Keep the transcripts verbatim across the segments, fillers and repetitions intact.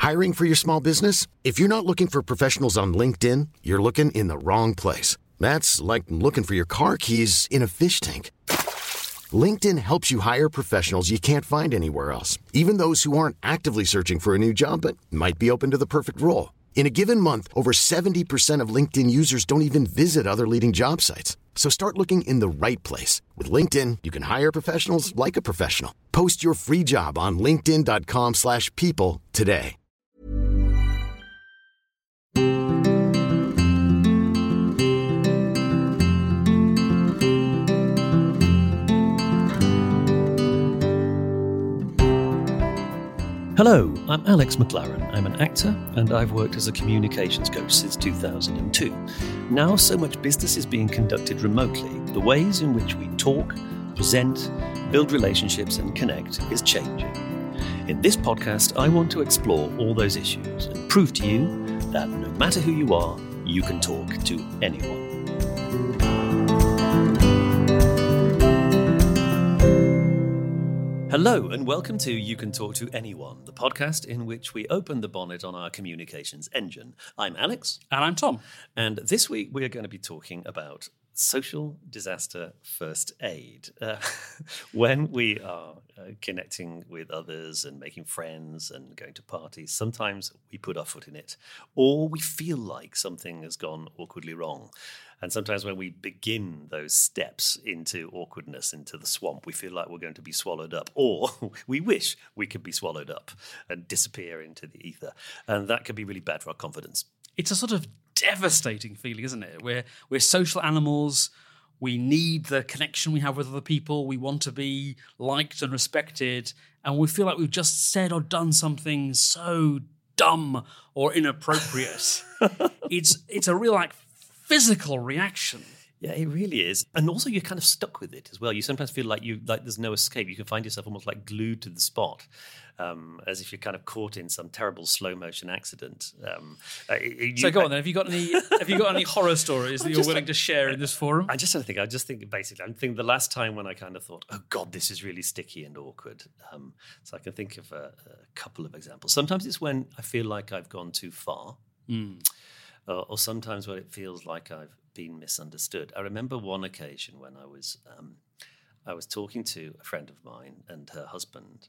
Hiring for your small business? If you're not looking for professionals on LinkedIn, you're looking in the wrong place. That's like looking for your car keys in a fish tank. LinkedIn helps you hire professionals you can't find anywhere else, even those who aren't actively searching for a new job but might be open to the perfect role. In a given month, over seventy percent of LinkedIn users don't even visit other leading job sites. So start looking in the right place. With LinkedIn, you can hire professionals like a professional. Post your free job on linkedin.com slash people today. Hello, I'm Alex McLaren. I'm an actor and I've worked as a communications coach since two thousand two. Now so much business is being conducted remotely, the ways in which we talk, present, build relationships and connect is changing. In this podcast, I want to explore all those issues and prove to you that no matter who you are, you can talk to anyone. Hello and welcome to You Can Talk to Anyone, the podcast in which we open the bonnet on our communications engine. I'm Alex. And I'm Tom. And this week we are going to be talking about social disaster first aid. Uh, when we are uh, connecting with others and making friends and going to parties, sometimes we put our foot in it or we feel like something has gone awkwardly wrong. And sometimes when we begin those steps into awkwardness, into the swamp, we feel like we're going to be swallowed up, or we wish we could be swallowed up and disappear into the ether. And that could be really bad for our confidence. It's a sort of devastating feeling, isn't it? We're, we're social animals. We need the connection we have with other people. We want to be liked and respected. And we feel like we've just said or done something so dumb or inappropriate. it's it's a real like physical reaction. Yeah, it really is. And also you're kind of stuck with it as well. You sometimes feel like you like there's no escape. You can find yourself almost like glued to the spot, um, as if you're kind of caught in some terrible slow motion accident. Um, uh, you, so go on then. Have you got any have you got any horror stories that I'm you're willing like, to share in this forum? I just don't think I just think basically I think the last time when I kind of thought, oh God, this is really sticky and awkward. Um, so I can think of a, a couple of examples. Sometimes it's when I feel like I've gone too far. Mm. Uh, or sometimes when it feels like I've been misunderstood. I remember one occasion when I was um, I was talking to a friend of mine and her husband,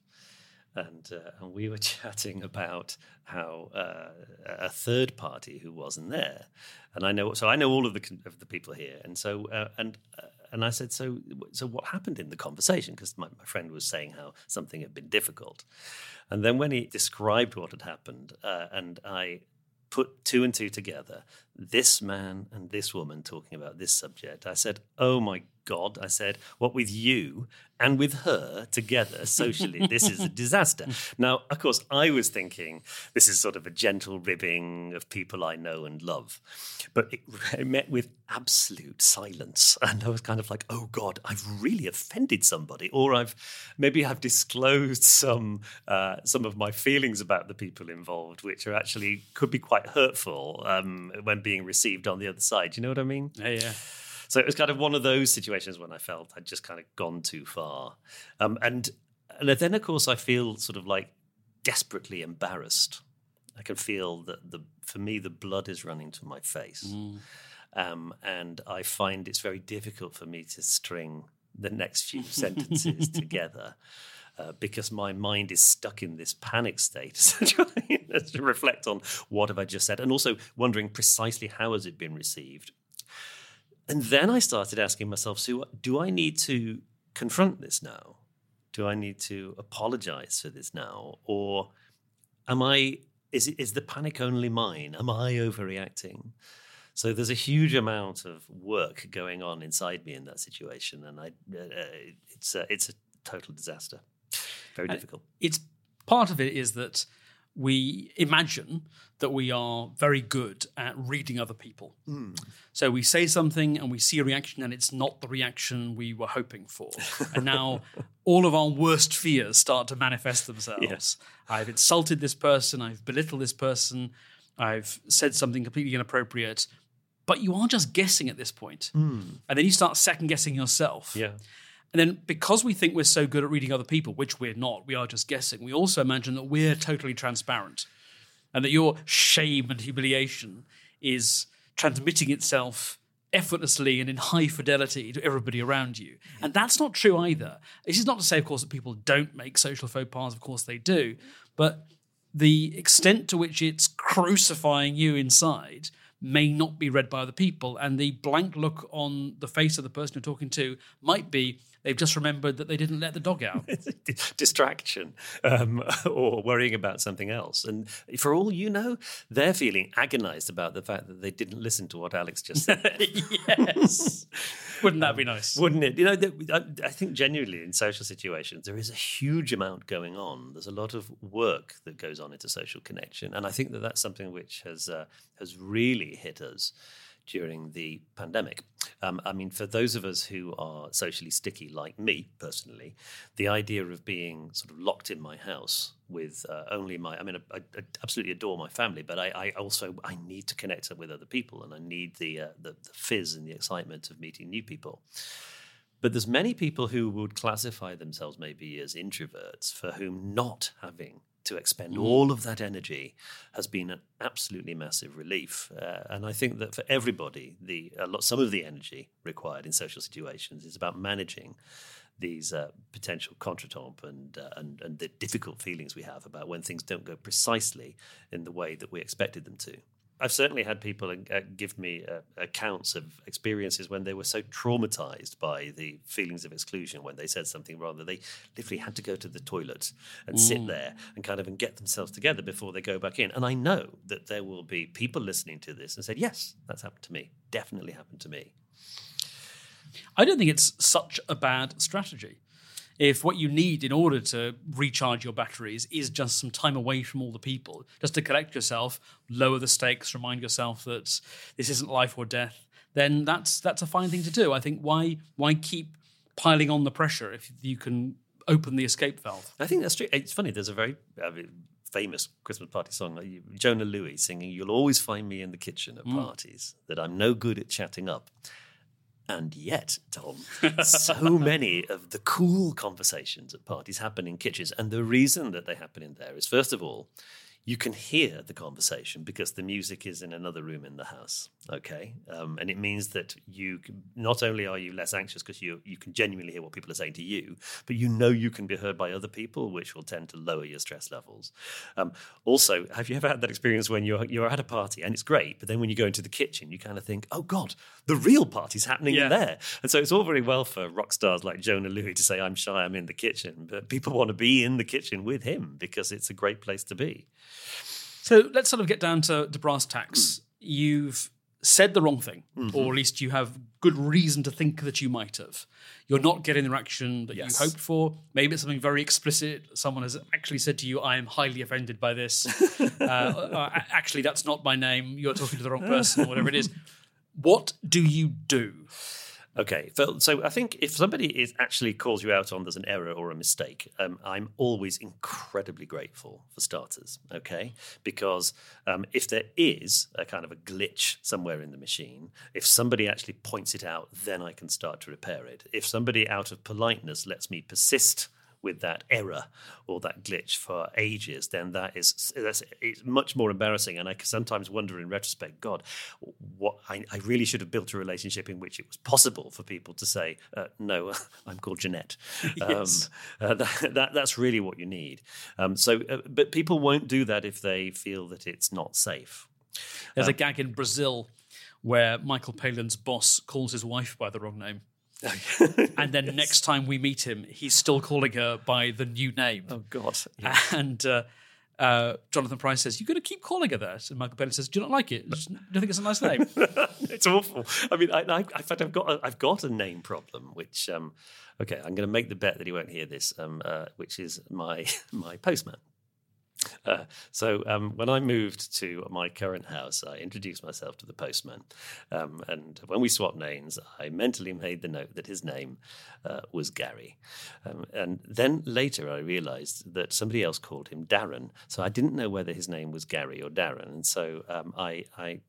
and uh, and we were chatting about how uh, a third party who wasn't there, and I know so I know all of the of the people here, and so uh, and uh, and I said so so what happened in the conversation, because my, my friend was saying how something had been difficult, and then when he described what had happened, uh, and I put two and two together, this man and this woman talking about this subject, I said, oh my God, I said, what with you and with her together socially, this is a disaster. Now, of course, I was thinking this is sort of a gentle ribbing of people I know and love. But it, it met with absolute silence. And I was kind of like, oh God, I've really offended somebody. Or I've maybe I've disclosed some uh, some of my feelings about the people involved, which are actually could be quite hurtful um, when being received on the other side. You know what I mean? Yeah, yeah. So it was kind of one of those situations when I felt I'd just kind of gone too far. Um, and, and then, of course, I feel sort of like desperately embarrassed. I can feel that, the for me, the blood is running to my face. Mm. Um, and I find it's very difficult for me to string the next few sentences together. Uh, because my mind is stuck in this panic state trying to reflect on what have I just said, and also wondering precisely how has it been received. And then I started asking myself, so do I need to confront this now? Do I need to apologize for this now? Or am I, is it, is the panic only mine? Am I overreacting? So there's a huge amount of work going on inside me in that situation. And I, uh, it's, a, it's a total disaster. Very difficult. It's part of it is that we imagine that we are very good at reading other people. Mm. So we say something and we see a reaction and it's not the reaction we were hoping for. And now all of our worst fears start to manifest themselves. Yes. I've insulted this person, I've belittled this person, I've said something completely inappropriate, but you are just guessing at this point. Mm. And then you start second guessing yourself. Yeah. And then because we think we're so good at reading other people, which we're not, we are just guessing, we also imagine that we're totally transparent. and that your shame and humiliation is transmitting itself effortlessly and in high fidelity to everybody around you. And that's not true either. This is not to say, of course, that people don't make social faux pas. Of course they do. But the extent to which it's crucifying you inside may not be read by other people. And the blank look on the face of the person you're talking to might be they've just remembered that they didn't let the dog out. Distraction um, or worrying about something else. And for all you know, they're feeling agonized about the fact that they didn't listen to what Alex just said. Yes. Wouldn't that be nice? Wouldn't it? You know, I think genuinely in social situations, there is a huge amount going on. There's a lot of work that goes on into social connection. And I think that that's something which has uh, has really hit us during the pandemic. Um, I mean, for those of us who are socially sticky, like me personally, the idea of being sort of locked in my house with uh, only my, I mean, I, I absolutely adore my family, but I, I also, I need to connect with other people, and I need the, uh, the the fizz and the excitement of meeting new people. But there's many people who would classify themselves maybe as introverts, for whom not having to expend mm. all of that energy has been an absolutely massive relief. Uh, and I think that for everybody, the a lot, some of the energy required in social situations is about managing these uh, potential contretemps and, uh, and and the difficult feelings we have about when things don't go precisely in the way that we expected them to. I've certainly had people uh, give me uh, accounts of experiences when they were so traumatized by the feelings of exclusion when they said something wrong that they literally had to go to the toilet and mm. sit there and kind of and get themselves together before they go back in. And I know that there will be people listening to this and said, yes, that's happened to me. Definitely happened to me. I don't think it's such a bad strategy. If what you need in order to recharge your batteries is just some time away from all the people, just to collect yourself, lower the stakes, remind yourself that this isn't life or death, then that's that's a fine thing to do. I think why why keep piling on the pressure if you can open the escape valve? I think that's true. It's funny, there's a very I mean, famous Christmas party song, Jonah Louis singing, "You'll always find me in the kitchen at mm. parties, that I'm no good at chatting up." And yet, Tom, so many of the cool conversations at parties happen in kitchens. And the reason that they happen in there is, first of all, you can hear the conversation because the music is in another room in the house, okay? Um, and it means that you can, not only are you less anxious because you you can genuinely hear what people are saying to you, but you know you can be heard by other people, which will tend to lower your stress levels. Um, also, have you ever had that experience when you're you're at a party and it's great, but then when you go into the kitchen, you kind of think, oh God, the real party's happening yeah. in there. And so it's all very well for rock stars like Jonah Louis to say, I'm shy, I'm in the kitchen, but people want to be in the kitchen with him because it's a great place to be. So let's sort of get down to, to brass tacks. Mm. You've said the wrong thing, mm-hmm. or at least you have good reason to think that you might have. You're not getting the reaction that yes. you hoped for. Maybe it's something very explicit. Someone has actually said to you, I am highly offended by this. uh, uh, actually, that's not my name. You're talking to the wrong person, or whatever it is. What do you do? Okay, so I think if somebody is actually calls you out on there's an error or a mistake, um, I'm always incredibly grateful for starters, okay? Because um, if there is a kind of a glitch somewhere in the machine, if somebody actually points it out, then I can start to repair it. If somebody out of politeness lets me persist with that error or that glitch for ages, then that is that's it's much more embarrassing. And I sometimes wonder in retrospect, God, what I, I really should have built a relationship in which it was possible for people to say, uh, no, I'm called Jeanette. Yes. Um, uh, that, that, that's really what you need. Um, so, uh, but people won't do that if they feel that it's not safe. There's um, a gag in Brazil where Michael Palin's boss calls his wife by the wrong name. And then yes. next time we meet him, he's still calling her by the new name. Oh, God. Yeah. And uh, uh, Jonathan Pryce says, you're going to keep calling her that? And Michael Palin says, do you not like it? Do you think it's a nice name? It's awful. I mean, I, I, in fact, I've got a, I've got a name problem, which, um, okay, I'm going to make the bet that he won't hear this, um, uh, which is my my postman. Uh, so um, when I moved to my current house, I introduced myself to the postman. Um, and when we swapped names, I mentally made the note that his name uh, was Gary. Um, and then later I realized that somebody else called him Darren. So I didn't know whether his name was Gary or Darren. And so um, I, I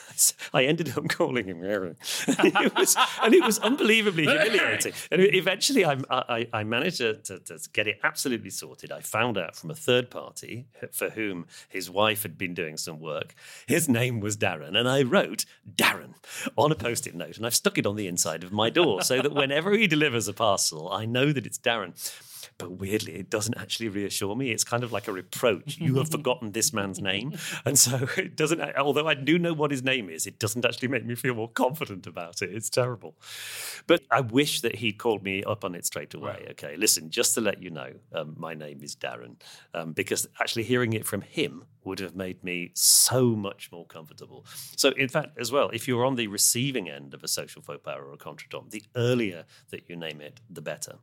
I ended up calling him Gary. and, it was, and it was unbelievably humiliating. And eventually I, I, I managed to, to, to get it absolutely sorted. I found out from a third party for whom his wife had been doing some work. His name was Darren, and I wrote Darren on a post-it note, and I've stuck it on the inside of my door so that whenever he delivers a parcel, I know that it's Darren. But weirdly, it doesn't actually reassure me. It's kind of like a reproach. You have forgotten this man's name. And so it doesn't, although I do know what his name is, it doesn't actually make me feel more confident about it. It's terrible. But I wish that he'd called me up on it straight away. Right. Okay, listen, just to let you know, um, my name is Darren. Um, because actually hearing it from him would have made me so much more comfortable. So in fact, as well, if you're on the receiving end of a social faux pas or a contretemps, the earlier that you name it, the better.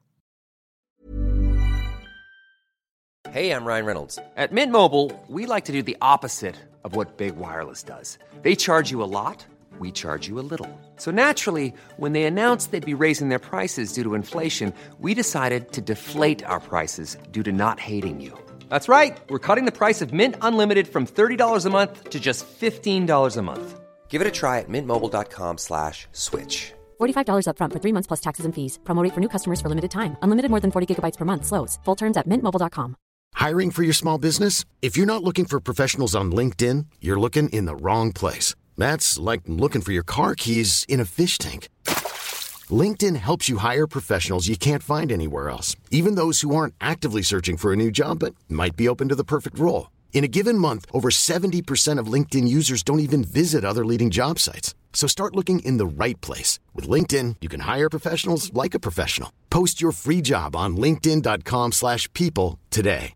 Hey, I'm Ryan Reynolds. At Mint Mobile, we like to do the opposite of what Big Wireless does. They charge you a lot, we charge you a little. So naturally, when they announced they'd be raising their prices due to inflation, we decided to deflate our prices due to not hating you. That's right. We're cutting the price of Mint Unlimited from thirty dollars a month to just fifteen dollars a month. Give it a try at mintmobile.com slash switch. forty-five dollars up front for three months plus taxes and fees. Promo rate for new customers for limited time. Unlimited more than forty gigabytes per month slows. Full terms at mint mobile dot com. Hiring for your small business? If you're not looking for professionals on LinkedIn, you're looking in the wrong place. That's like looking for your car keys in a fish tank. LinkedIn helps you hire professionals you can't find anywhere else, even those who aren't actively searching for a new job but might be open to the perfect role. In a given month, over seventy percent of LinkedIn users don't even visit other leading job sites. So start looking in the right place. With LinkedIn, you can hire professionals like a professional. Post your free job on linkedin.com slash people today.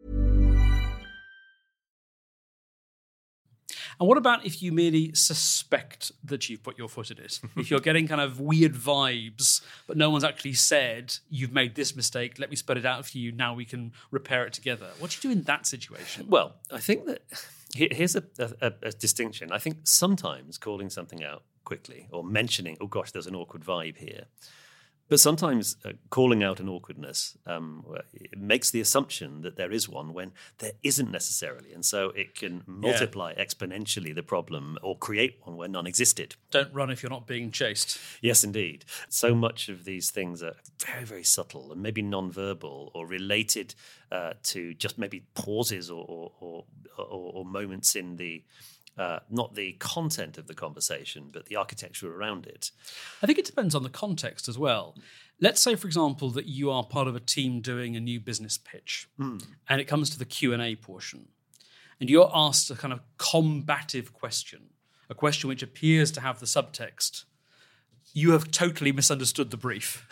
And what about if you merely suspect that you've put your foot in it? If you're getting kind of weird vibes, but no one's actually said, you've made this mistake, let me spread it out for you, now we can repair it together. What do you do in that situation? Well, I think that here's a, a, a distinction. I think sometimes calling something out quickly or mentioning, oh gosh, there's an awkward vibe here. But sometimes uh, calling out an awkwardness um, it makes the assumption that there is one when there isn't necessarily. And so it can multiply yeah. exponentially the problem or create one where none existed. Don't run if you're not being chased. Yes, indeed. So much of these things are very, very subtle and maybe non-verbal or related uh, to just maybe pauses or, or, or, or, or moments in the Uh, not the content of the conversation, but the architecture around it. I think it depends on the context as well. Let's say, for example, that you are part of a team doing a new business pitch, mm. and it comes to the Q and A portion, and you're asked a kind of combative question, a question which appears to have the subtext, you have totally misunderstood the brief.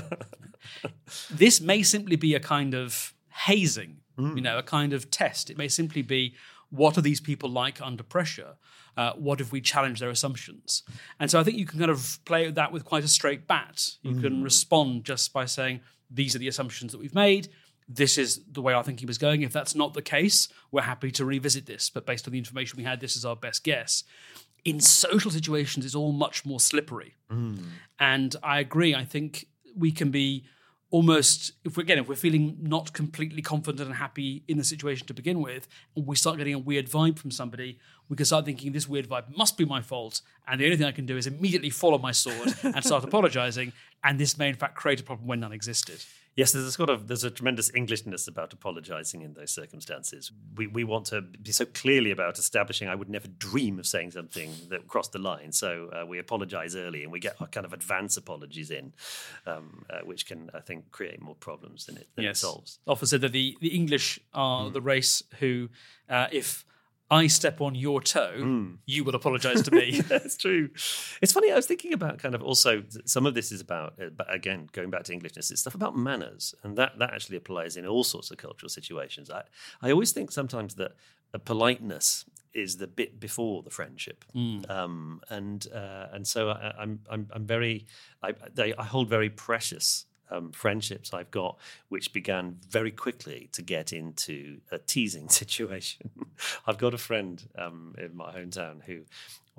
This may simply be a kind of hazing, mm. you know, a kind of test. It may simply be, what are these people like under pressure? Uh, what if we challenge their assumptions? And so I think you can kind of play that with quite a straight bat. You mm. can respond just by saying, these are the assumptions that we've made. This is the way our thinking was going. If that's not the case, we're happy to revisit this. But based on the information we had, this is our best guess. In social situations, it's all much more slippery. Mm. And I agree. I think we can be almost, if we're, again, if we're feeling not completely confident and happy in the situation to begin with, and we start getting a weird vibe from somebody, we can start thinking this weird vibe must be my fault, and the only thing I can do is immediately follow my sword and start apologizing, and this may in fact create a problem when none existed. Yes, there's a sort of there's a tremendous Englishness about apologising in those circumstances. We we want to be so clearly about establishing I would never dream of saying something that crossed the line. So uh, we apologise early and we get our kind of advance apologies in, um, uh, which can, I think, create more problems than it, than yes. it solves. Often said that the, the English are mm. the race who, uh, if I step on your toe, mm. you will apologise to me. That's true. It's funny, I was thinking about kind of also, some of this is about, uh, again, going back to Englishness, it's stuff about manners. And that, that actually applies in all sorts of cultural situations. I, I always think sometimes that a politeness is the bit before the friendship. Mm. Um, and uh, and so I, I'm, I'm, I'm very, I, they, I hold very precious Um, friendships I've got, which began very quickly to get into a teasing situation. I've got a friend um, in my hometown who,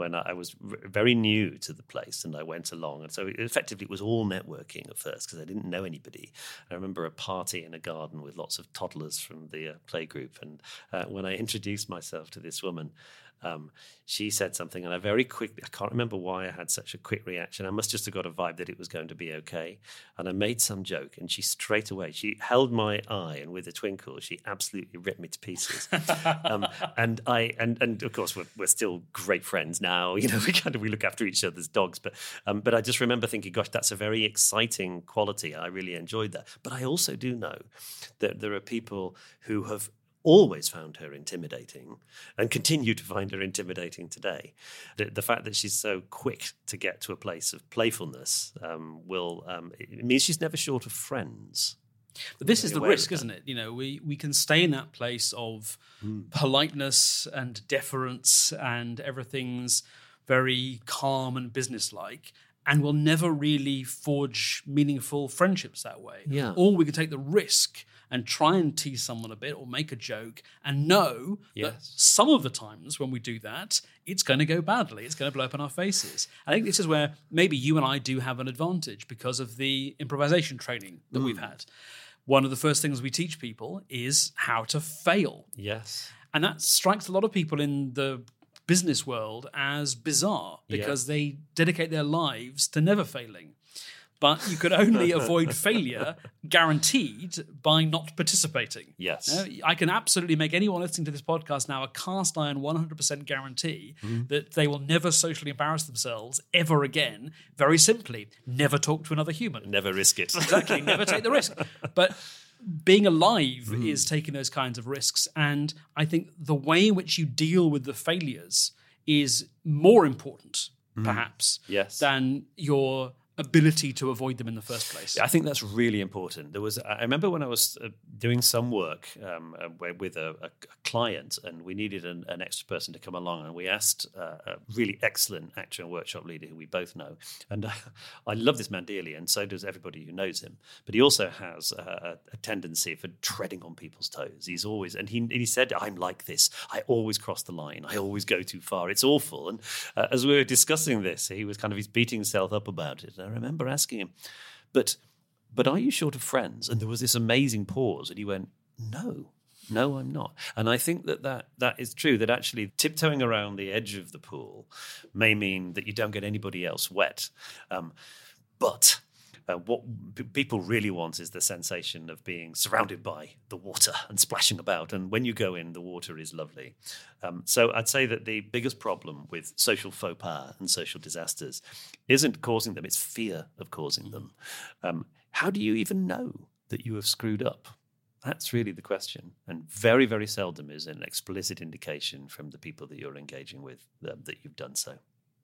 when I was r- very new to the place, and I went along. And so effectively it was all networking at first because I didn't know anybody. I remember a party in a garden with lots of toddlers from the uh, playgroup. And uh, when I introduced myself to this woman, Um, she said something, and I very quickly, I can't remember why I had such a quick reaction. I must just have got a vibe that it was going to be okay. And I made some joke, and she straight away, she held my eye, and with a twinkle, she absolutely ripped me to pieces. um, and I, and and of course, we're, we're still great friends now. You know, we kind of we look after each other's dogs. But um, but I just remember thinking, gosh, that's a very exciting quality. I really enjoyed that. But I also do know that there are people who have always found her intimidating and continue to find her intimidating today. The, the fact that she's so quick to get to a place of playfulness um, will um, it means she's never short of friends. But this is the risk, isn't it? You know, we, we can stay in that place of mm. politeness and deference and everything's very calm and businesslike, and we'll never really forge meaningful friendships that way. Yeah. Or we can take the risk and try and tease someone a bit or make a joke and know yes. that some of the times when we do that, it's going to go badly. It's going to blow up in our faces. I think this is where maybe you and I do have an advantage because of the improvisation training that mm. we've had. One of the first things we teach people is how to fail. Yes. And that strikes a lot of people in the business world as bizarre because yeah. they dedicate their lives to never failing. But you can only avoid failure guaranteed by not participating. Yes. You know, I can absolutely make anyone listening to this podcast now a cast iron one hundred percent guarantee mm. that they will never socially embarrass themselves ever again. Very simply, never talk to another human. Never risk it. Exactly, never take the risk. But being alive mm. is taking those kinds of risks. And I think the way in which you deal with the failures is more important, mm. perhaps, yes. than your ability to avoid them in the first place. I think that's really important. There was, I remember when I was uh, doing some work um, uh, with a, a client, and we needed an, an extra person to come along, and we asked uh, a really excellent actor and workshop leader who we both know. And uh, I love this man dearly, and so does everybody who knows him. But he also has a, a tendency for treading on people's toes. He's always, and he, and he said, I'm like this. I always cross the line. I always go too far. It's awful. And uh, as we were discussing this, he was kind of, he's beating himself up about it. I remember asking him, but but are you short of friends? And there was this amazing pause, and he went, no, no, I'm not. And I think that that, that is true, that actually tiptoeing around the edge of the pool may mean that you don't get anybody else wet. Um, but uh, what p- people really want is the sensation of being surrounded by the water and splashing about. And when you go in, the water is lovely. Um, so I'd say that the biggest problem with social faux pas and social disasters isn't causing them, it's fear of causing them. Um, how do you even know that you have screwed up? That's really the question. And very, very seldom is an explicit indication from the people that you're engaging with uh, that you've done so.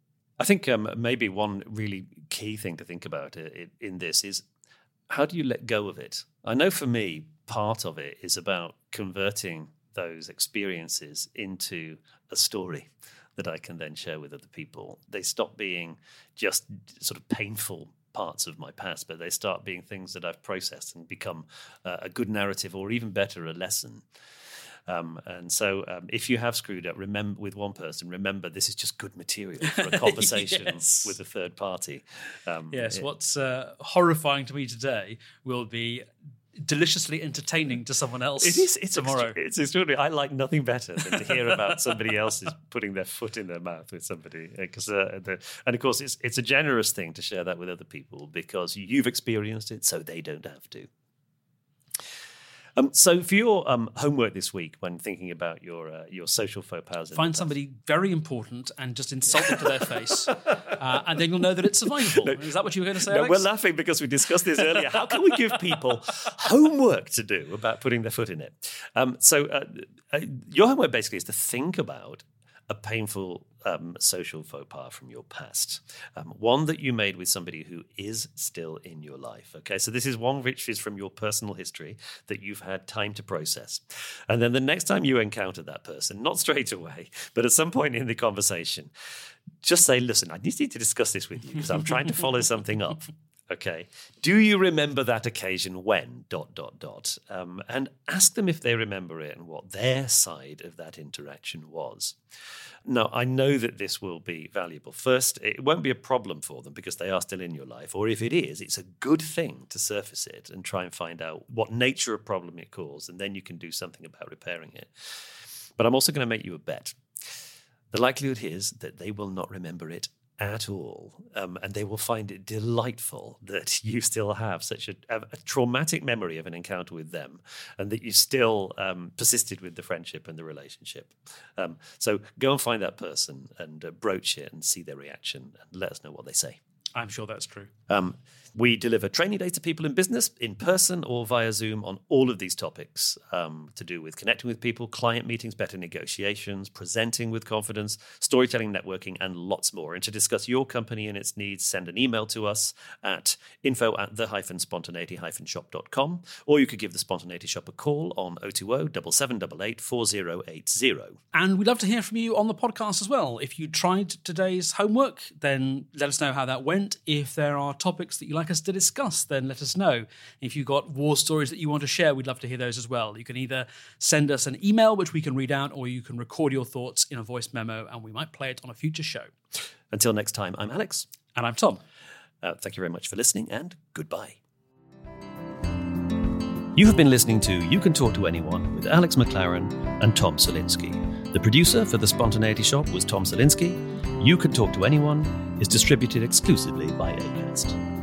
I think um, maybe one really key thing to think about in, in this is, how do you let go of it? I know for me, part of it is about converting those experiences into a story that I can then share with other people. They stop being just sort of painful parts of my past, but they start being things that I've processed and become uh, a good narrative, or even better, a lesson. Um, and so um, if you have screwed up, remember with one person, remember this is just good material for a conversation yes. with a third party. Um, yes, it, what's uh, horrifying to me today will be deliciously entertaining to someone else it is, it's tomorrow. Extra, it's extraordinary. I like nothing better than to hear about somebody else's putting their foot in their mouth with somebody. Because uh, the, and of course, it's it's a generous thing to share that with other people because you've experienced it, so they don't have to. Um, so for your um, homework this week, when thinking about your uh, your social faux pas, find somebody very important and just insult them to their face, uh, and then you'll know that it's survivable. No, is that what you were going to say, no, Alex? We're laughing because we discussed this earlier. How can we give people homework to do about putting their foot in it? Um, so uh, uh, your homework basically is to think about a painful um, social faux pas from your past, um, one that you made with somebody who is still in your life. Okay, so this is one which is from your personal history that you've had time to process. And then the next time you encounter that person, not straight away, but at some point in the conversation, just say, listen, I need to discuss this with you because I'm trying to follow something up. Okay. Do you remember that occasion when, dot, dot, dot? Um, and ask them if they remember it and what their side of that interaction was. Now, I know that this will be valuable. First, it won't be a problem for them because they are still in your life. Or if it is, it's a good thing to surface it and try and find out what nature of problem it caused, and then you can do something about repairing it. But I'm also going to make you a bet. The likelihood is that they will not remember it at all, um, and they will find it delightful that you still have such a, a, a traumatic memory of an encounter with them, and that you still um, persisted with the friendship and the relationship. Um, so go and find that person and uh, broach it and see their reaction, and let us know what they say. I'm sure that's true. Um, we deliver training day to people in business, in person or via Zoom, on all of these topics um, to do with connecting with people, client meetings, better negotiations, presenting with confidence, storytelling, networking, and lots more. And to discuss your company and its needs, send an email to us at info at the hyphen spontaneity hyphen shop dot com, or you could give the Spontaneity Shop a call on oh two oh, seven seven eight eight, four oh eight oh. And we'd love to hear from you on the podcast as well. If you tried today's homework, then let us know how that went. If there are topics that you'd like us to discuss, then let us know. If you've got war stories that you want to share, we'd love to hear those as well. You can either send us an email, which we can read out, or you can record your thoughts in a voice memo, and we might play it on a future show. Until next time, I'm Alex. And I'm Tom. Uh, thank you very much for listening, and goodbye. You have been listening to You Can Talk to Anyone with Alex McLaren and Tom Salinsky. The producer for The Spontaneity Shop was Tom Salinsky. You Can Talk to Anyone is distributed exclusively by Acast.